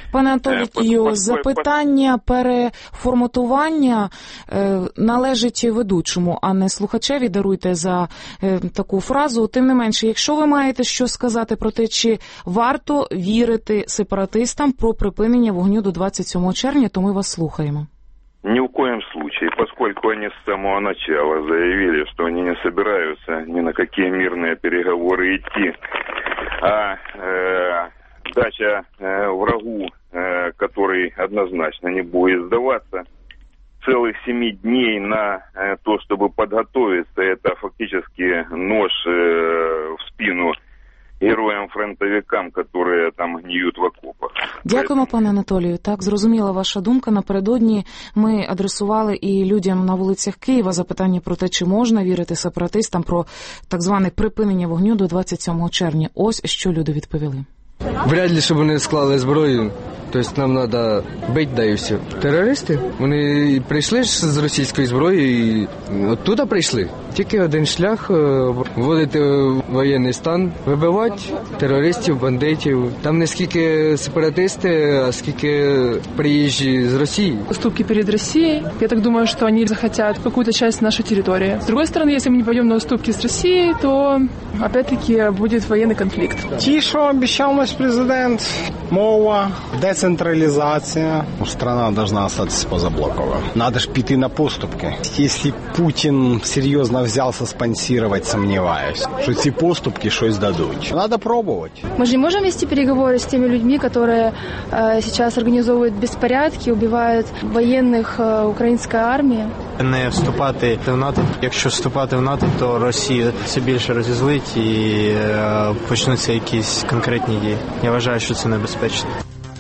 B: Пане Анатолію, запитання переформатування належить ведучому, а не слухачеві, даруйте за таку фразу. Тим не менше, якщо ви маєте що сказати про те, чи варто вірити сепаратистам про припинення вогню до 27 червня, то ми вас слухаємо.
F: Ни в коем случае, поскольку они с самого начала заявили, что они не собираются ни на какие мирные переговоры идти, а дача врагу, который однозначно не будет сдаваться, целых 7 дней на то, чтобы подготовиться, это фактически нож в спину героям-фронтовикам, які там гниють в окопах.
B: Дякуємо, пане Анатолію. Так, зрозуміла ваша думка. Напередодні ми адресували і людям на вулицях Києва запитання про те, чи можна вірити сепаратистам про так зване припинення вогню до 27 червня. Ось що люди відповіли.
D: Вряд ли, щоб вони склали зброю. Тобто нам треба бити, да і все. Терористи, вони прийшли ж з російської зброї і оттуда прийшли. Тільки один шлях – вводити воєнний стан, вибивати терористів, бандитів. Там не скільки сепаратисти, а скільки приїжджі з Росії.
G: Уступки перед Россией. Я так думаю, что они захотят какую-то часть нашей территории. С другой стороны, если мы не пойдем на уступки с Россией, то опять-таки будет военный конфликт.
W: Ті, що обіцяв наш президент, мова, децентралізація. Страна должна остатися позаблокова. Надо ж піти на поступки. Якщо Путін серйозно взялся спонсировать, сомневаюсь, что эти поступки щось дадут. Надо пробовать.
X: Мы же не можем вести переговоры с теми людьми, которые сейчас организовывают беспорядки, убивают военных украинской армии.
Y: Не вступати в НАТО. Якщо вступати в НАТО, то Росія все більше розізлить і почнуться якісь конкретні дії. Я вважаю, що це небезпечно.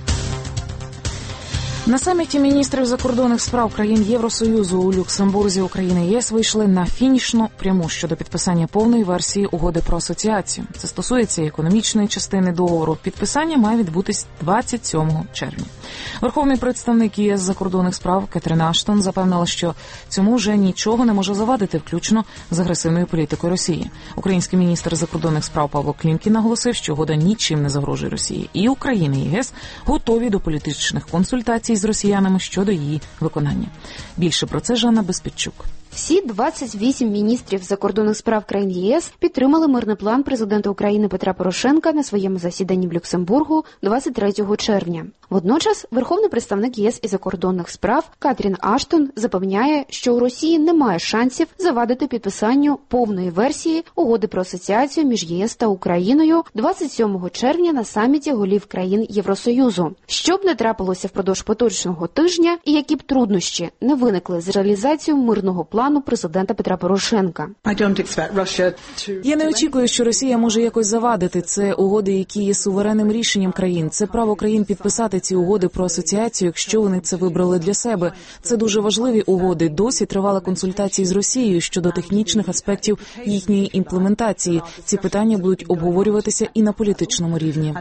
B: На саміті міністрів закордонних справ країн Євросоюзу у Люксембурзі Україна і ЄС вийшли на фінішну пряму щодо підписання повної версії угоди про асоціацію. Це стосується економічної частини договору. Підписання має відбутись 27 червня. Верховний представник ЄС закордонних справ Кетрін Аштон запевнила, що цьому вже нічого не може завадити, включно з агресивною політикою Росії. Український міністр закордонних справ Павло Клімкін наголосив, що угода нічим не загрожує Росії. І Україна, і ЄС готові до політичних консультацій з росіянами щодо її виконання. Більше про це Жанна Безпечук.
Z: Всі 28 міністрів закордонних справ країн ЄС підтримали мирний план президента України Петра Порошенка на своєму засіданні в Люксембургу 23 червня. Водночас, верховний представник ЄС із закордонних справ Кетрін Аштон запевняє, що у Росії немає шансів завадити підписанню повної версії угоди про асоціацію між ЄС та Україною 27 червня на саміті голів країн Євросоюзу. Що б не трапилося впродовж поточного тижня і які б труднощі не виникли з реалізацією мирного плану президента Петра Порошенка.
B: Я не очікую, що Росія може якось завадити. Це угоди, які є суверенним рішенням країн. Це право країн підписати ці угоди про асоціацію, якщо вони це вибрали для себе. Це дуже важливі угоди. Досі тривали консультації з Росією щодо технічних аспектів їхньої імплементації. Ці питання будуть обговорюватися і на політичному рівні.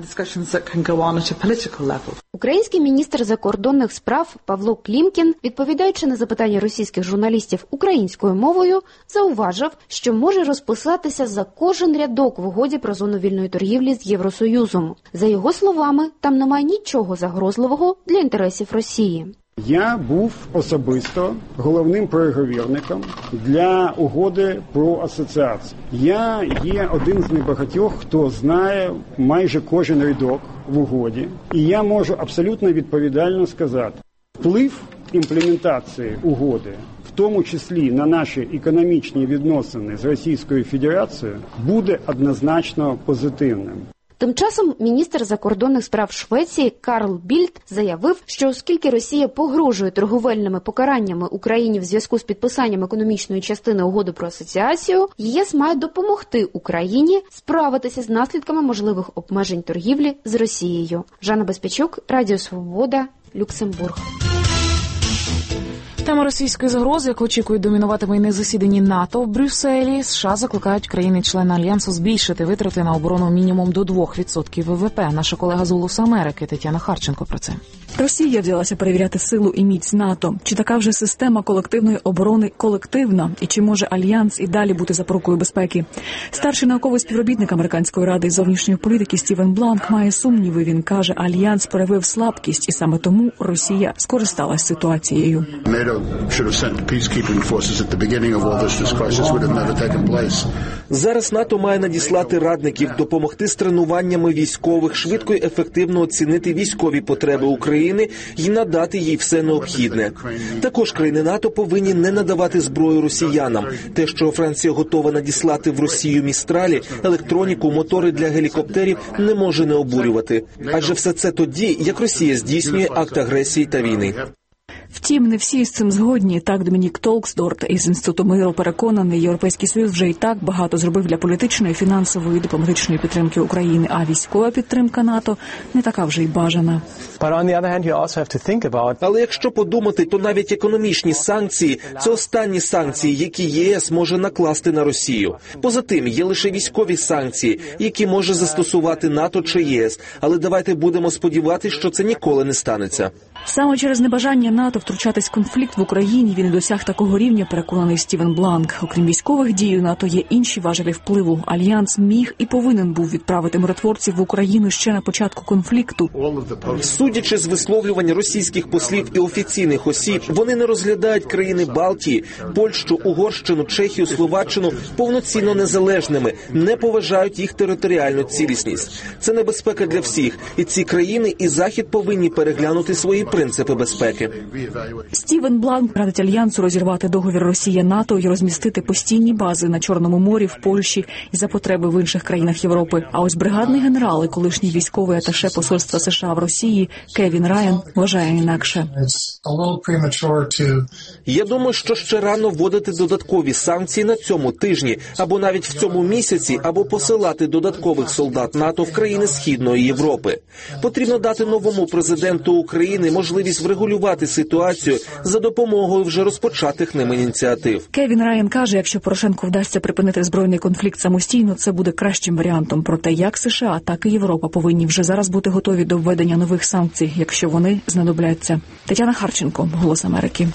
Z: Український міністр закордонних справ Павло Клімкін, відповідаючи на запитання російських журналістів українською мовою, зауважив, що може розписатися за кожен рядок в угоді про зону вільної торгівлі з Євросоюзом. За його словами, там немає нічого загрозливого для інтересів Росії.
U: Я був особисто головним переговірником для угоди про асоціацію. Я є один з небагатьох, хто знає майже кожен рядок в угоді. І я можу абсолютно відповідально сказати, вплив імплементації угоди, в тому числі на наші економічні відносини з Російською Федерацією, буде однозначно позитивним.
Z: Тим часом міністр закордонних справ Швеції Карл Більд заявив, що оскільки Росія погрожує торговельними покараннями Україні в зв'язку з підписанням економічної частини угоди про асоціацію, ЄС має допомогти Україні справитися з наслідками можливих обмежень торгівлі з Росією. Жанна Безпечук, Радіо Свобода, Люксембург.
B: Тема російської загрози, яку очікують домінуватиме й на засіданні НАТО в Брюсселі, США закликають країни-члени Альянсу збільшити витрати на оборону мінімум до 2% ВВП. Наша колега з «Голосу Америки» Тетяна Харченко про це.
I: Росія взялася перевіряти силу і міць НАТО. Чи така вже система колективної оборони колективна? І чи може Альянс і далі бути запорукою безпеки? Старший науковий співробітник Американської ради із зовнішньої політики Стівен Бланк має сумніви. Він каже, Альянс проявив слабкість, і саме тому Росія скористалась ситуацією.
J: Зараз НАТО має надіслати радників, допомогти з тренуваннями військових, швидко і ефективно оцінити військові потреби України і надати їй все необхідне. Також країни НАТО повинні не надавати зброю росіянам. Те, що Франція готова надіслати в Росію містралі, електроніку, мотори для гелікоптерів, не може не обурювати. Адже все це тоді, як Росія здійснює акт агресії та війни.
I: Втім, не всі з цим згодні. Так Домінік Толксдорт із Інституту миру переконаний, Європейський Союз вже і так багато зробив для політичної, фінансової, дипломатичної підтримки України, а військова підтримка НАТО не така вже й бажана.
J: Але якщо подумати, то навіть економічні санкції – це останні санкції, які ЄС може накласти на Росію. Поза тим, є лише військові санкції, які може застосувати НАТО чи ЄС. Але давайте будемо сподіватися, що це ніколи не станеться.
I: Саме через небажання НАТО втручатись в конфлікт в Україні він і досяг такого рівня, переконаний Стівен Бланк. Окрім військових дій у НАТО є інші важелі впливу. Альянс міг і повинен був відправити миротворців в Україну ще на початку конфлікту.
J: Судячи з висловлювань російських послів і офіційних осіб, вони не розглядають країни Балтії, Польщу, Угорщину, Чехію, Словаччину повноцінно незалежними, не поважають їх територіальну цілісність. Це небезпека для всіх. І ці країни, і Захід повинні переглянути свої принципи безпеки.
I: Стівен Бланк радить Альянсу розірвати договір Росія-НАТО і розмістити постійні бази на Чорному морі, в Польщі і за потреби в інших країнах Європи. А ось бригадний генерал і колишній військовий аташе посольства США в Росії Кевін Райан вважає інакше.
J: Я думаю, що ще рано вводити додаткові санкції на цьому тижні, або навіть в цьому місяці, або посилати додаткових солдат НАТО в країни Східної Європи. Потрібно дати новому президенту України можливість врегулювати ситуацію за допомогою вже розпочатих ним ініціатив.
I: Кевін Райан каже, якщо Порошенку вдасться припинити збройний конфлікт самостійно, це буде кращим варіантом. Проте як США, так і Європа повинні вже зараз бути готові до введення нових санкцій, якщо вони знадобляться. Тетяна Харченко, Голос Америки.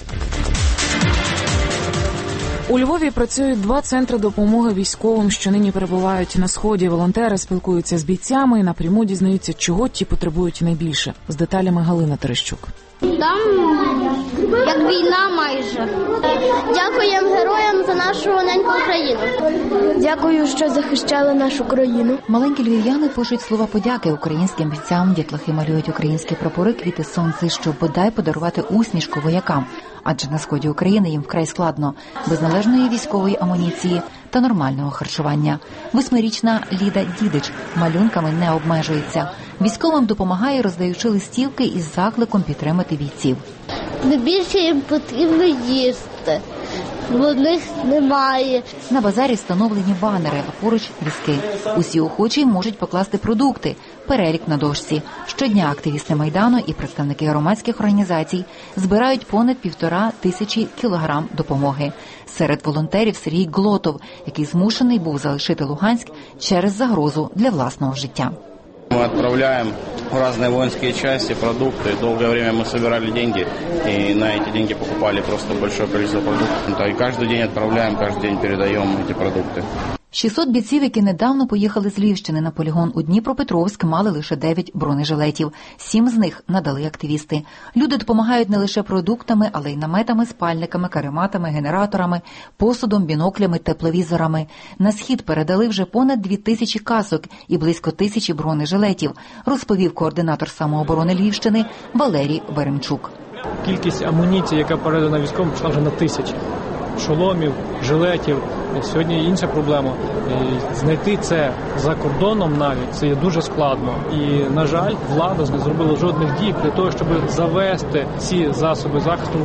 B: У Львові працюють 2 центри допомоги військовим, що нині перебувають на Сході. Волонтери спілкуються з бійцями і напряму дізнаються, чого ті потребують найбільше. З деталями Галина Терещук.
K: Там як війна майже. Дякуємо героям за нашу неньку Україну.
X: Дякую, що захищали нашу країну.
L: Маленькі львів'яни пишуть слова подяки українським бійцям, дітлахи малюють українські прапори, квіти сонця, щоб бодай подарувати усмішку воякам. Адже на сході України їм вкрай складно, без належної військової амуніції та нормального харчування. 8-річна Ліда Дідич малюнками не обмежується. Військовим допомагає, роздаючи листівки із закликом підтримати бійців.
K: Найбільше їм потрібно їсти, бо в них немає.
L: На базарі встановлені банери, а поруч візки. Усі охочі можуть покласти продукти, перелік на дошці. Щодня активісти Майдану і представники громадських організацій збирають понад 1500 кілограм допомоги. Серед волонтерів Сергій Глотов, який змушений був залишити Луганськ через загрозу для власного життя.
M: Мы отправляем в разные воинские части продукты. Долгое время мы собирали деньги, и на эти деньги покупали просто большое количество продуктов. И каждый день отправляем, каждый день передаем эти продукты.
L: 600 бійців, які недавно поїхали з Львівщини на полігон у Дніпропетровськ, мали лише 9 бронежилетів. 7 з них надали активісти. Люди допомагають не лише продуктами, але й наметами, спальниками, карематами, генераторами, посудом, біноклями, тепловізорами. На Схід передали вже понад 2000 касок і близько 1000 бронежилетів, розповів координатор самооборони Львівщини Валерій Веремчук.
O: Кількість амуніції, яка передана військовим, пішла вже на 1000. Шоломів, жилетів. Сьогодні інша проблема. Знайти це за кордоном навіть, це є дуже складно. І, на жаль, влада не зробила жодних дій для того, щоб завести ці засоби захисту в Україну.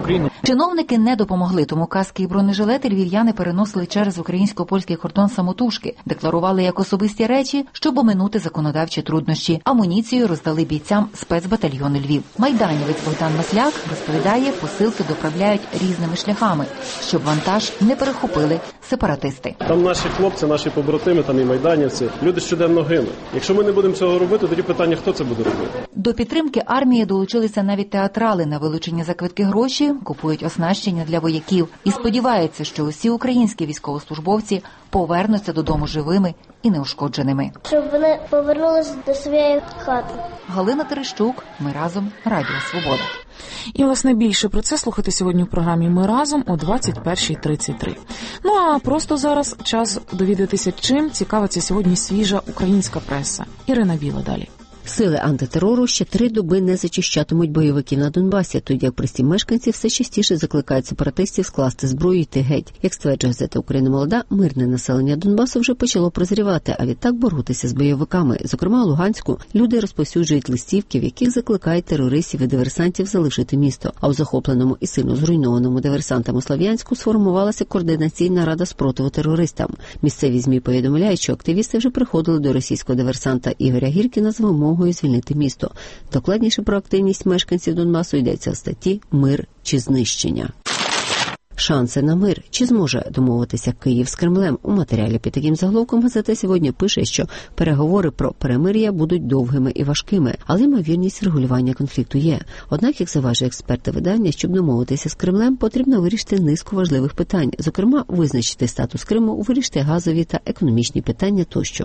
L: Чиновники не допомогли, тому каски і бронежилети львів'яни переносили через українсько-польський кордон самотужки, декларували як особисті речі, щоб оминути законодавчі труднощі. Амуніцію роздали бійцям спецбатальйону Львів. Майданівець Богдан Масляк розповідає, посилки доправляють різними шляхами, щоб вантаж не перехопили сепаратисти.
N: Там наші хлопці, наші побратими, там і майданівці, люди щоденно гинуть. Якщо ми не будемо цього робити, тоді питання, хто це буде робити?
L: До підтримки армії долучилися навіть театрали. На вилучені за квитки гроші купують оснащення для вояків і сподіваються, що усі українські військовослужбовці повернуться додому живими і неушкодженими.
K: Щоб вони повернулися до своєї хати.
L: Галина Терещук, Ми разом, Радіо Свобода.
B: І, власне, більше про це слухайте сьогодні в програмі «Ми разом» о 21:33. Ну, а просто зараз час довідатися, чим цікавиться сьогодні свіжа українська преса. Ірина Біла далі.
V: Сили антитерору ще 3 доби не зачищатимуть бойовиків на Донбасі, тоді як прості мешканці все частіше закликають сепаратистів скласти зброю і йти геть. Як стверджує газета «Україна молода», мирне населення Донбасу вже почало прозрівати, а відтак боротися з бойовиками. Зокрема, у Луганську люди розповсюджують листівки, в яких закликають терористів і диверсантів залишити місто. А у захопленому і сильно зруйнованому диверсантами Слов'янську сформувалася координаційна рада спротиву терористам. Місцеві ЗМІ повідомляють, що активісти вже приходили до російського диверсанта Ігоря Гіркіна з вимогою звільнити місто. Докладніше про активність мешканців Донбасу йдеться в статті «Мир чи знищення». Шанси на мир. Чи зможе домовитися Київ з Кремлем? У матеріалі під таким заголовком газета сьогодні пише, що переговори про перемир'я будуть довгими і важкими, але ймовірність регулювання конфлікту є. Однак, як заважує експерти видання, щоб домовитися з Кремлем, потрібно вирішити низку важливих питань, зокрема, визначити статус Криму, вирішити газові та економічні питання тощо.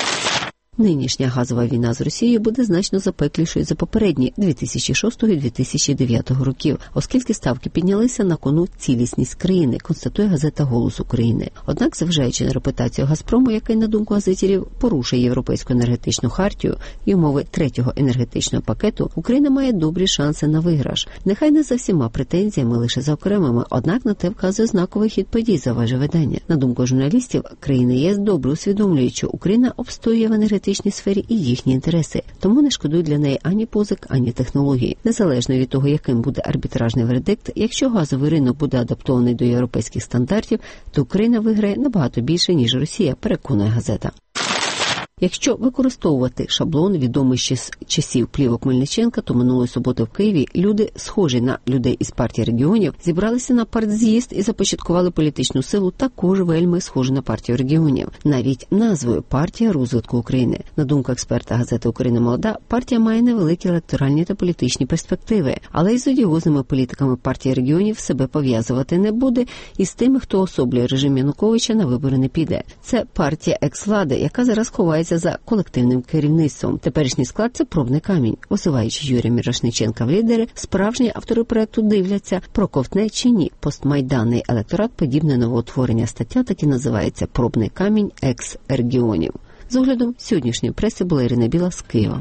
V: Нинішня газова війна з Росією буде значно запеклішою за попередні 2006 і 2009 років, оскільки ставки піднялися, на кону цілісність країни, констатує газета «Голос України». Однак, зважаючи на репутацію «Газпрому», який, на думку газетярів, порушує Європейську енергетичну хартію і умови 3-го енергетичного пакету, Україна має добрі шанси на виграш. Нехай не за всіма претензіями, лише за окремими, однак на те вказує знаковий хід подій, заважає видання. На думку журналістів, країни ЄС добре усвідомлюють, що Україна обстоює в енергетичній сфері і їхні інтереси, тому не шкодують для неї ані позик, ані технологій. Незалежно від того, яким буде арбітражний вердикт, якщо газовий ринок буде адаптований до європейських стандартів, то Україна виграє набагато більше, ніж Росія, переконує газета. Якщо використовувати шаблон, відомий ще з часів плівок Мельниченка, то минулої суботи в Києві люди, схожі на людей із партії регіонів, зібралися на партз'їзд і започаткували політичну силу, також вельми схожу на партію регіонів. Навіть назвою «Партія розвитку України». На думку експерта газети «Україна молода», партія має невеликі електоральні та політичні перспективи, але із одіозними політиками партії регіонів себе пов'язувати не буде, і з тими, хто особлює режим Януковича, на вибори не піде. Це партія екс-влади, яка зараз ховається за колективним керівництвом. Теперішній склад – це пробний камінь. Осуваючи Юрія Мірошниченка в лідери, справжні автори проекту дивляться, проковтне чи ні. Постмайданний електорат – подібне новоутворення. Стаття так і називається «Пробний камінь екс-регіонів». З оглядом сьогоднішньої преси була Ірина Біла з Києва.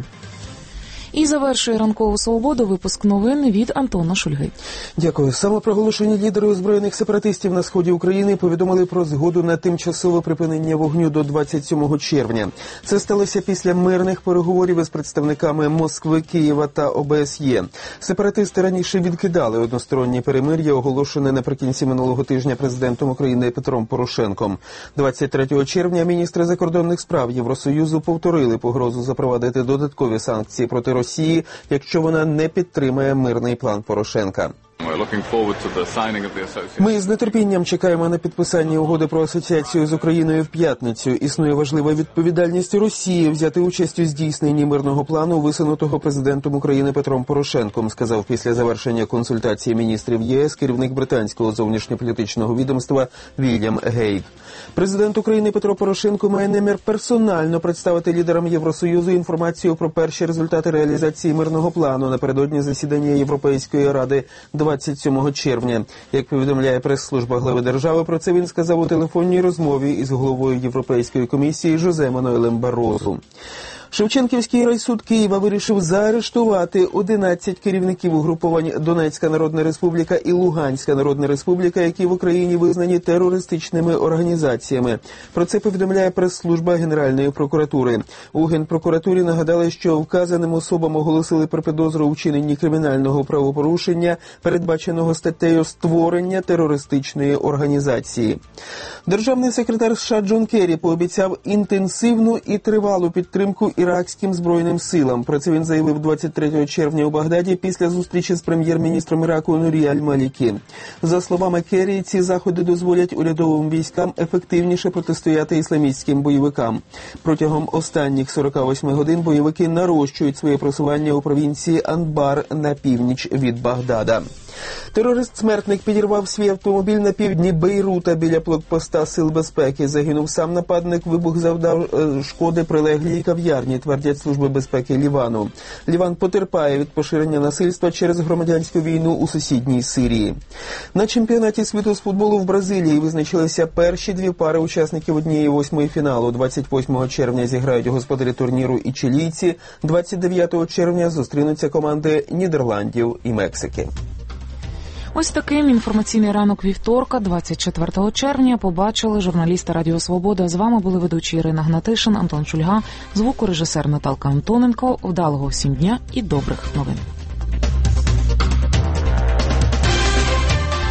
B: І завершує ранкову свободу випуск новин від Антона Шульги.
E: Дякую. Самопроголошені лідери озброєних сепаратистів на сході України повідомили про згоду на тимчасове припинення вогню до 27 червня. Це сталося після мирних переговорів із представниками Москви, Києва та ОБСЄ. Сепаратисти раніше відкидали одностороннє перемир'я, оголошене наприкінці минулого тижня президентом України Петром Порошенком. 23 червня міністри закордонних справ Євросоюзу повторили погрозу запровадити додаткові санкції проти Росії, якщо вона не підтримає мирний план Порошенка. Ми з нетерпінням чекаємо на підписання угоди про асоціацію з Україною в п'ятницю. Існує важлива відповідальність Росії взяти участь у здійсненні мирного плану, висунутого президентом України Петром Порошенком, сказав після завершення консультації міністрів ЄС керівник британського зовнішньополітичного відомства Вільям Гейг. Президент України Петро Порошенко має намір персонально представити лідерам Євросоюзу інформацію про перші результати реалізації мирного плану напередодні засідання Європейської ради 27 червня. Як повідомляє прес-служба глави держави, про це він сказав у телефонній розмові із головою Європейської комісії Жозе Мануелем Барозу. Шевченківський райсуд Києва вирішив заарештувати 11 керівників угрупувань Донецька Народна Республіка і Луганська Народна Республіка, які в Україні визнані терористичними організаціями. Про це повідомляє прес-служба Генеральної прокуратури. У Генпрокуратурі нагадали, що вказаним особам оголосили про підозру у вчиненні кримінального правопорушення, передбаченого статтею «Створення терористичної організації». Державний секретар США Джон Керрі пообіцяв інтенсивну і тривалу підтримку іракським збройним силам. Про це він заявив 23 червня у Багдаді після зустрічі з прем'єр-міністром Іраку Нурі Аль-Малікі. За словами Керрі, ці заходи дозволять урядовим військам ефективніше протистояти ісламістським бойовикам. Протягом останніх 48 годин бойовики нарощують своє просування у провінції Анбар на північ від Багдада. Терорист-смертник підірвав свій автомобіль на півдні Бейрута біля блокпоста Сил безпеки. Загинув сам нападник, вибух завдав шкоди прилеглій кав'ярні, твердять служби безпеки Лівану. Ліван потерпає від поширення насильства через громадянську війну у сусідній Сирії. На чемпіонаті світу з футболу в Бразилії визначилися перші дві пари учасників 1/8 фіналу. 28 червня зіграють господарі турніру і чилійці, 29 червня зустрінуться команди Нідерландів і Мексики.
B: Ось таким інформаційний ранок вівторка, 24 червня, побачили журналісти Радіо Свобода. З вами були ведучі Ірина Гнатишин, Антон Шульга, звукорежисер Наталка Антоненко. Вдалого всім дня і добрих новин.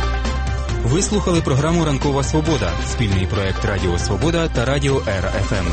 H: Ви слухали програму «Ранкова Свобода» – спільний проект Радіо Свобода та Радіо РФМ.